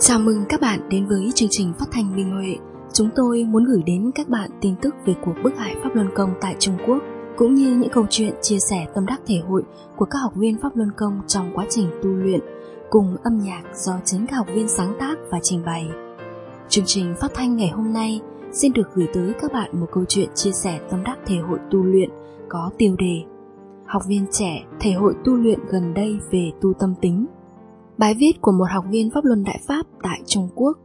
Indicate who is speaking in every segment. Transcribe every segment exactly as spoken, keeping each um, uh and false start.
Speaker 1: Chào mừng các bạn đến với chương trình phát thanh Minh Huệ. Chúng tôi muốn gửi đến các bạn tin tức về cuộc bức hại Pháp Luân Công tại Trung Quốc, cũng như những câu chuyện chia sẻ tâm đắc thể hội của các học viên Pháp Luân Công trong quá trình tu luyện, cùng âm nhạc do chính các học viên sáng tác và trình bày. Chương trình phát thanh ngày hôm nay xin được gửi tới các bạn một câu chuyện chia sẻ tâm đắc thể hội tu luyện có tiêu đề Học viên trẻ thể hội tu luyện gần đây về tu tâm tính. Bài viết của một học viên Pháp Luân Đại Pháp tại Trung Quốc.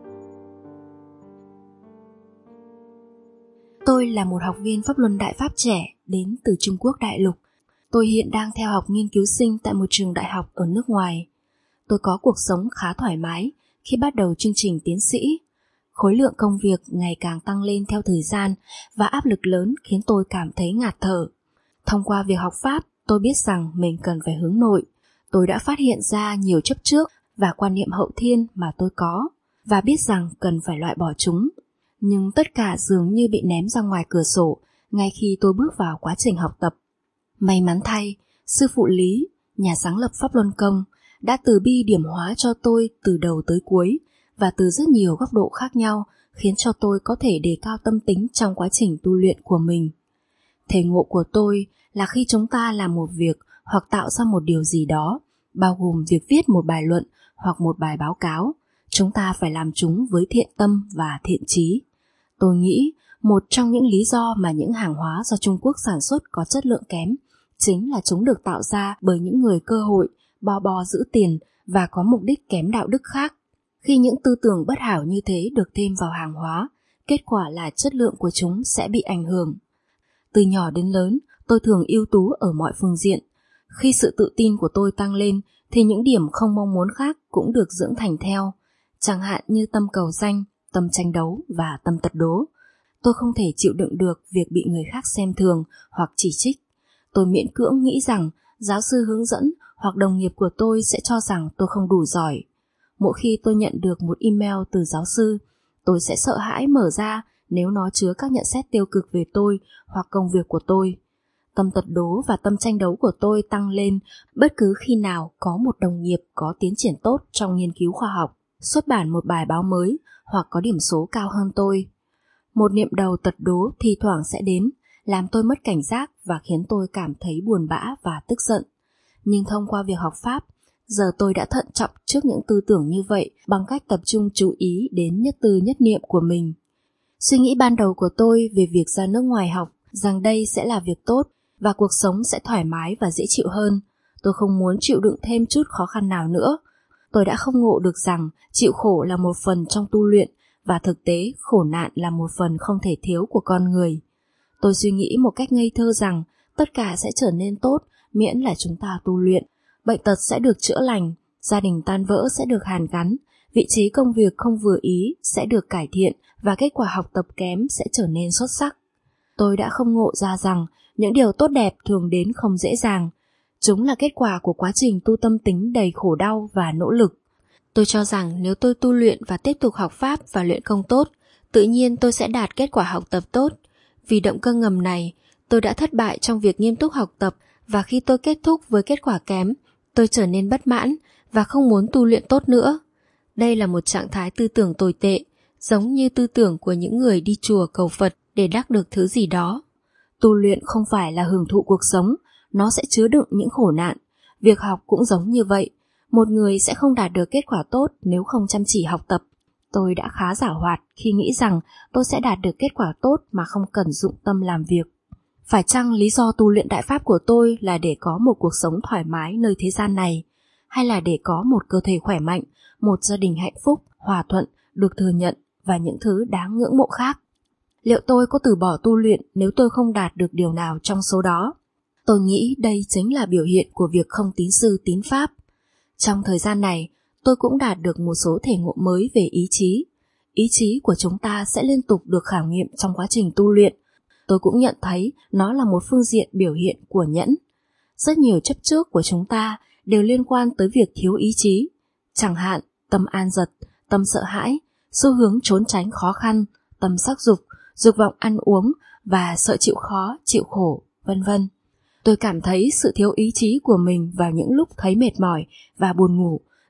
Speaker 1: Tôi là một học viên Pháp Luân Đại Pháp trẻ đến từ Trung Quốc đại lục. Tôi hiện đang theo học nghiên cứu sinh tại một trường đại học ở nước ngoài. Tôi có cuộc sống khá thoải mái khi bắt đầu chương trình tiến sĩ. Khối lượng công việc ngày càng tăng lên theo thời gian và áp lực lớn khiến tôi cảm thấy ngạt thở. Thông qua việc học Pháp, tôi biết rằng mình cần phải hướng nội. Tôi đã phát hiện ra nhiều chấp trước và quan niệm hậu thiên mà tôi có và biết rằng cần phải loại bỏ chúng. Nhưng tất cả dường như bị ném ra ngoài cửa sổ ngay khi tôi bước vào quá trình học tập. May mắn thay, sư phụ Lý, nhà sáng lập Pháp Luân Công, đã từ bi điểm hóa cho tôi từ đầu tới cuối và từ rất nhiều góc độ khác nhau, khiến cho tôi có thể đề cao tâm tính trong quá trình tu luyện của mình. Thể ngộ của tôi là khi chúng ta làm một việc hoặc tạo ra một điều gì đó, bao gồm việc viết một bài luận hoặc một bài báo cáo, chúng ta phải làm chúng với thiện tâm và thiện chí. Tôi nghĩ một trong những lý do mà những hàng hóa do Trung Quốc sản xuất có chất lượng kém chính là chúng được tạo ra bởi những người cơ hội, bo bo giữ tiền và có mục đích kém đạo đức khác. Khi những tư tưởng bất hảo như thế được thêm vào hàng hóa, kết quả là chất lượng của chúng sẽ bị ảnh hưởng. Từ nhỏ đến lớn, tôi thường ưu tú ở mọi phương diện. Khi sự tự tin của tôi tăng lên thì những điểm không mong muốn khác cũng được dưỡng thành theo, chẳng hạn như tâm cầu danh, tâm tranh đấu và tâm tật đố. Tôi không thể chịu đựng được việc bị người khác xem thường hoặc chỉ trích. Tôi miễn cưỡng nghĩ rằng giáo sư hướng dẫn hoặc đồng nghiệp của tôi sẽ cho rằng tôi không đủ giỏi. Mỗi khi tôi nhận được một email từ giáo sư, tôi sẽ sợ hãi mở ra nếu nó chứa các nhận xét tiêu cực về tôi hoặc công việc của tôi. Tâm tật đố và tâm tranh đấu của tôi tăng lên bất cứ khi nào có một đồng nghiệp có tiến triển tốt trong nghiên cứu khoa học, xuất bản một bài báo mới hoặc có điểm số cao hơn tôi. Một niệm đầu tật đố thi thoảng sẽ đến, làm tôi mất cảnh giác và khiến tôi cảm thấy buồn bã và tức giận. Nhưng thông qua việc học Pháp, giờ tôi đã thận trọng trước những tư tưởng như vậy bằng cách tập trung chú ý đến nhất tư nhất niệm của mình. Suy nghĩ ban đầu của tôi về việc ra nước ngoài học rằng đây sẽ là việc tốt và cuộc sống sẽ thoải mái và dễ chịu hơn. Tôi không muốn chịu đựng thêm chút khó khăn nào nữa. Tôi đã không ngộ được rằng chịu khổ là một phần trong tu luyện và thực tế khổ nạn là một phần không thể thiếu của con người. Tôi suy nghĩ một cách ngây thơ rằng tất cả sẽ trở nên tốt miễn là chúng ta tu luyện. Bệnh tật sẽ được chữa lành, gia đình tan vỡ sẽ được hàn gắn, vị trí công việc không vừa ý sẽ được cải thiện và kết quả học tập kém sẽ trở nên xuất sắc. Tôi đã không ngộ ra rằng những điều tốt đẹp thường đến không dễ dàng. Chúng là kết quả của quá trình tu tâm tính đầy khổ đau và nỗ lực. Tôi cho rằng nếu tôi tu luyện và tiếp tục học Pháp và luyện công tốt, tự nhiên tôi sẽ đạt kết quả học tập tốt. Vì động cơ ngầm này, tôi đã thất bại trong việc nghiêm túc học tập và khi tôi kết thúc với kết quả kém, tôi trở nên bất mãn và không muốn tu luyện tốt nữa. Đây là một trạng thái tư tưởng tồi tệ, giống như tư tưởng của những người đi chùa cầu Phật để đắc được thứ gì đó. Tu luyện không phải là hưởng thụ cuộc sống, nó sẽ chứa đựng những khổ nạn. Việc học cũng giống như vậy, một người sẽ không đạt được kết quả tốt nếu không chăm chỉ học tập. Tôi đã khá giảo hoạt khi nghĩ rằng tôi sẽ đạt được kết quả tốt mà không cần dụng tâm làm việc. Phải chăng lý do tu luyện Đại Pháp của tôi là để có một cuộc sống thoải mái nơi thế gian này, hay là để có một cơ thể khỏe mạnh, một gia đình hạnh phúc, hòa thuận, được thừa nhận và những thứ đáng ngưỡng mộ khác? Liệu tôi có từ bỏ tu luyện nếu tôi không đạt được điều nào trong số đó? Tôi nghĩ đây chính là biểu hiện của việc không tín sư tín Pháp. Trong thời gian này, tôi cũng đạt được một số thể ngộ mới về ý chí. Ý chí của chúng ta sẽ liên tục được khảo nghiệm trong quá trình tu luyện. Tôi cũng nhận thấy nó là một phương diện biểu hiện của nhẫn. Rất nhiều chấp trước của chúng ta đều liên quan tới việc thiếu ý chí. Chẳng hạn, tâm an giật, tâm sợ hãi, xu hướng trốn tránh khó khăn, tâm sắc dục, dục vọng ăn uống và sợ chịu khó, chịu khổ, vân vân. Tôi cảm thấy sự thiếu ý chí của mình vào những lúc thấy mệt mỏi và buồn ngủ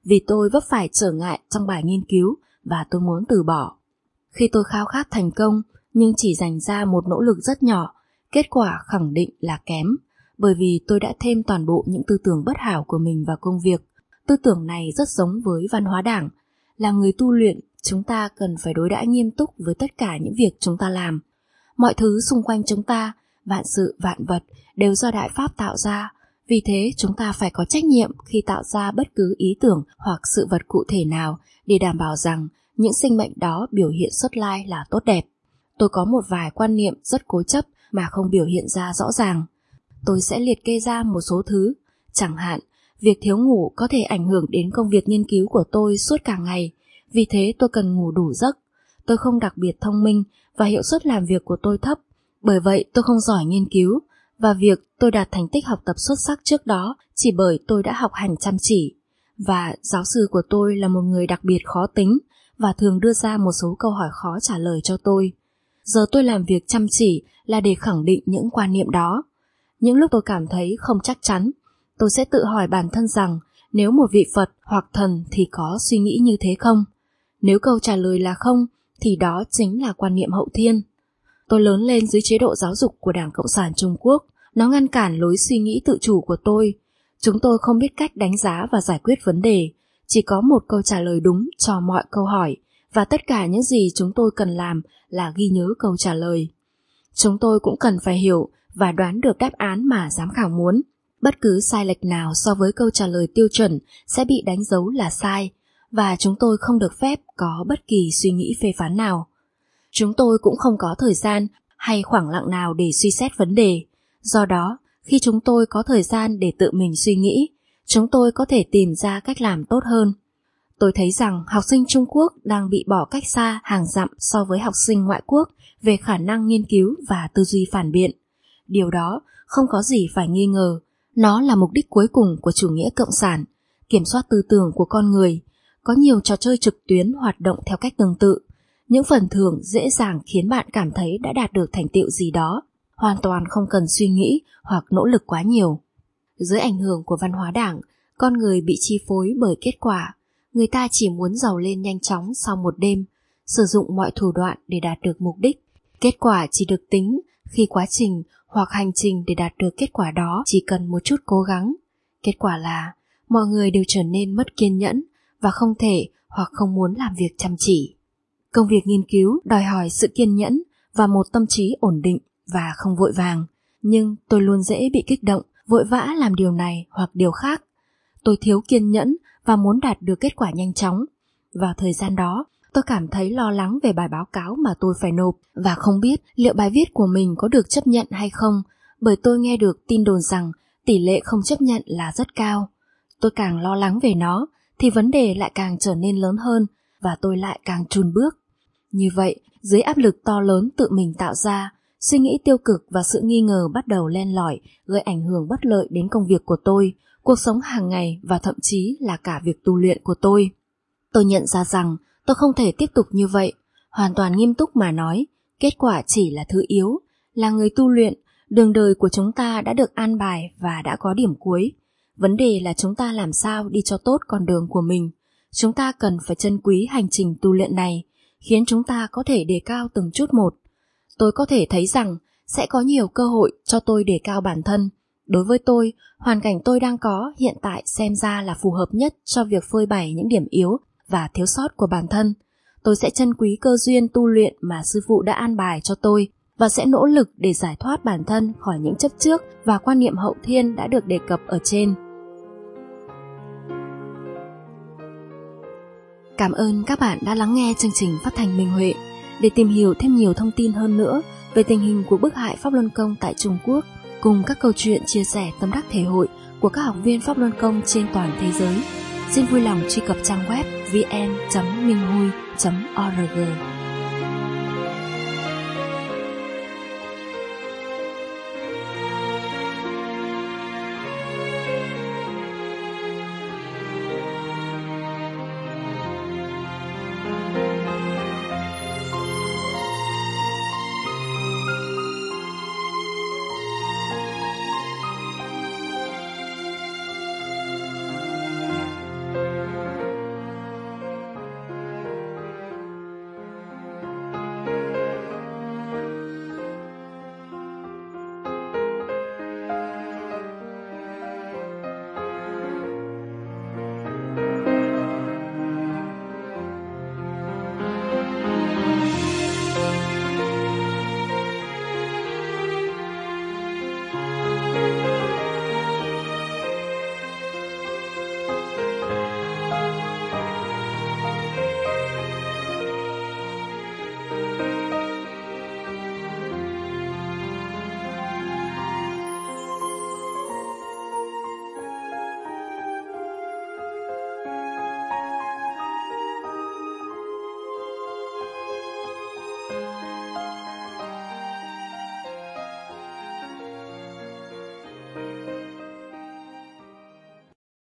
Speaker 1: vì tôi vấp phải trở ngại trong bài nghiên cứu và tôi muốn từ bỏ. Khi tôi khao khát thành công nhưng chỉ dành ra một nỗ lực rất nhỏ, kết quả khẳng định là kém, bởi vì tôi đã thêm toàn bộ những tư tưởng bất hảo của mình vào công việc. Tư tưởng này rất giống với văn hóa Đảng. Là người tu luyện, chúng ta cần phải đối đãi nghiêm túc với tất cả những việc chúng ta làm. Mọi thứ xung quanh chúng ta, vạn sự vạn vật đều do Đại Pháp tạo ra. Vì thế chúng ta phải có trách nhiệm khi tạo ra bất cứ ý tưởng hoặc sự vật cụ thể nào để đảm bảo rằng những sinh mệnh đó biểu hiện xuất lai là tốt đẹp. Tôi có một vài quan niệm rất cố chấp mà không biểu hiện ra rõ ràng. Tôi sẽ liệt kê ra một số thứ, chẳng hạn, việc thiếu ngủ có thể ảnh hưởng đến công việc nghiên cứu của tôi suốt cả ngày, vì thế tôi cần ngủ đủ giấc. Tôi không đặc biệt thông minh và hiệu suất làm việc của tôi thấp, bởi vậy tôi không giỏi nghiên cứu, và việc tôi đạt thành tích học tập xuất sắc trước đó chỉ bởi tôi đã học hành chăm chỉ. Và giáo sư của tôi là một người đặc biệt khó tính và thường đưa ra một số câu hỏi khó trả lời cho tôi. Giờ tôi làm việc chăm chỉ là để khẳng định những quan niệm đó. Những lúc tôi cảm thấy không chắc chắn, tôi sẽ tự hỏi bản thân rằng nếu một vị Phật hoặc thần thì có suy nghĩ như thế không? Nếu câu trả lời là không, thì đó chính là quan niệm hậu thiên. Tôi lớn lên dưới chế độ giáo dục của Đảng Cộng sản Trung Quốc. Nó ngăn cản lối suy nghĩ tự chủ của tôi. Chúng tôi không biết cách đánh giá và giải quyết vấn đề. Chỉ có một câu trả lời đúng cho mọi câu hỏi, và tất cả những gì chúng tôi cần làm là ghi nhớ câu trả lời. Chúng tôi cũng cần phải hiểu và đoán được đáp án mà giám khảo muốn. Bất cứ sai lệch nào so với câu trả lời tiêu chuẩn sẽ bị đánh dấu là sai, và chúng tôi không được phép có bất kỳ suy nghĩ phê phán nào. Chúng tôi cũng không có thời gian hay khoảng lặng nào để suy xét vấn đề. Do đó, khi chúng tôi có thời gian để tự mình suy nghĩ, chúng tôi có thể tìm ra cách làm tốt hơn. Tôi thấy rằng học sinh Trung Quốc đang bị bỏ cách xa hàng dặm so với học sinh ngoại quốc về khả năng nghiên cứu và tư duy phản biện. Điều đó không có gì phải nghi ngờ. Nó là mục đích cuối cùng của chủ nghĩa cộng sản, kiểm soát tư tưởng của con người. Có nhiều trò chơi trực tuyến hoạt động theo cách tương tự. Những phần thưởng dễ dàng khiến bạn cảm thấy đã đạt được thành tựu gì đó, hoàn toàn không cần suy nghĩ hoặc nỗ lực quá nhiều. Dưới ảnh hưởng của văn hóa Đảng, con người bị chi phối bởi kết quả. Người ta chỉ muốn giàu lên nhanh chóng sau một đêm, sử dụng mọi thủ đoạn để đạt được mục đích. Kết quả chỉ được tính khi quá trình hoặc hành trình để đạt được kết quả đó chỉ cần một chút cố gắng. Kết quả là mọi người đều trở nên mất kiên nhẫn và không thể hoặc không muốn làm việc chăm chỉ. Công việc nghiên cứu đòi hỏi sự kiên nhẫn và một tâm trí ổn định và không vội vàng, nhưng tôi luôn dễ bị kích động, vội vã làm điều này hoặc điều khác. Tôi thiếu kiên nhẫn và muốn đạt được kết quả nhanh chóng. Vào thời gian đó, tôi cảm thấy lo lắng về bài báo cáo mà tôi phải nộp và không biết liệu bài viết của mình có được chấp nhận hay không, bởi tôi nghe được tin đồn rằng tỷ lệ không chấp nhận là rất cao. Tôi càng lo lắng về nó thì vấn đề lại càng trở nên lớn hơn và tôi lại càng chùn bước. Như vậy, dưới áp lực to lớn tự mình tạo ra, suy nghĩ tiêu cực và sự nghi ngờ bắt đầu len lỏi, gây ảnh hưởng bất lợi đến công việc của tôi, cuộc sống hàng ngày và thậm chí là cả việc tu luyện của tôi. Tôi nhận ra rằng tôi không thể tiếp tục như vậy. Hoàn toàn nghiêm túc mà nói, kết quả chỉ là thứ yếu. Là người tu luyện, đường đời của chúng ta đã được an bài và đã có điểm cuối. Vấn đề là chúng ta làm sao đi cho tốt con đường của mình. Chúng ta cần phải trân quý hành trình tu luyện này, khiến chúng ta có thể đề cao từng chút một. Tôi có thể thấy rằng sẽ có nhiều cơ hội cho tôi đề cao bản thân. Đối với tôi, hoàn cảnh tôi đang có hiện tại xem ra là phù hợp nhất cho việc phơi bày những điểm yếu và thiếu sót của bản thân. Tôi sẽ trân quý cơ duyên tu luyện mà sư phụ đã an bài cho tôi và sẽ nỗ lực để giải thoát bản thân khỏi những chấp trước và quan niệm hậu thiên đã được đề cập ở trên. Cảm ơn các bạn đã lắng nghe chương trình phát thanh Minh Huệ. Để tìm hiểu thêm nhiều thông tin hơn nữa về tình hình của bức hại Pháp Luân Công tại Trung Quốc, cùng các câu chuyện chia sẻ tâm đắc thể hội của các học viên Pháp Luân Công trên toàn thế giới, xin vui lòng truy cập trang web vn chấm minh hui chấm org.